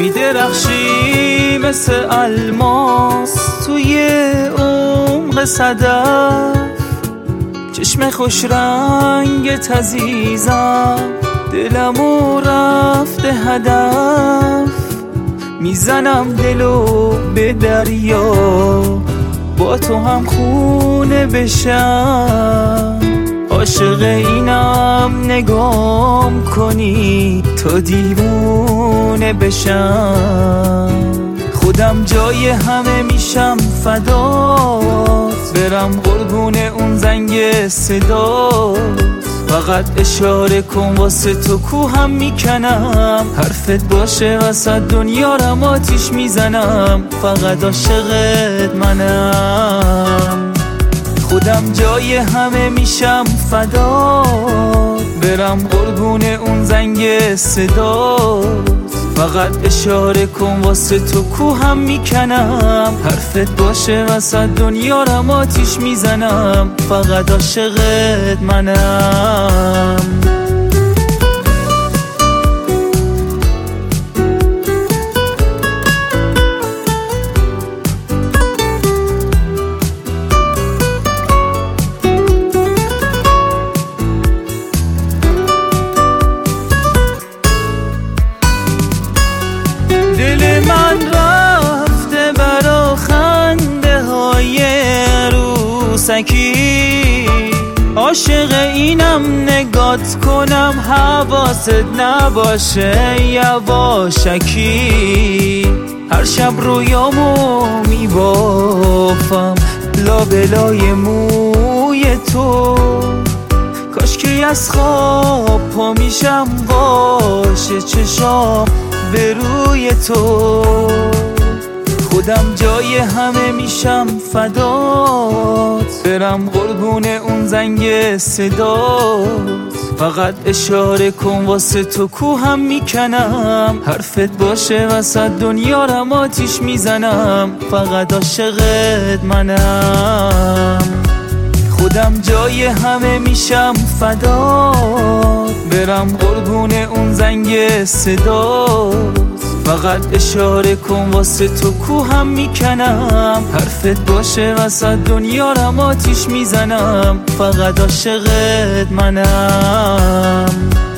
میدرخشی مثل الماس توی عمق صدف، چشم خوش رنگت عزیزم، دلمو رفته هدف. میزنم دلو به دریا، با تو هم خونه بشم. عاشق اینم نگام کنی تا دیوونه بشم. خودم جای همه میشم فدات، برم قربون اون زنگ صدات. فقط اشاره کن واسه تو کوهم میکنم، حرفت باشه وسط دنیا رم آتیش میزنم. فقط عاشقت منم، خودم جای همه میشم فدات، برم قربون اون زنگ صدات. فقط اشاره کن واسه تو کوهم میکنم، حرفت باشه وسط دنیا رم آتیش میزنم. فقط عاشقت منم. دل من رفته برا خنده های عروسکی، عاشق اینم نگات کنم حواست نباشه یواشکی. هر شب رویامو میبافم لابلای موی تو، کاش که از خواب پا میشم باشه چشام به روی تو. خودم جای همه میشم فدات، برم قربون اون زنگ صدات. فقط اشاره کن واسه تو کوهم میکنم، حرفت باشه وسط دنیا رم آتیش میزنم. فقط عاشقت منم، خودم جای همه میشم فدات، برم قربون اون زنگ صدات. فقط اشاره کن واسه تو کوهم میکنم، حرفت باشه وسط دنیا رم آتیش میزنم. فقط عاشقت منم.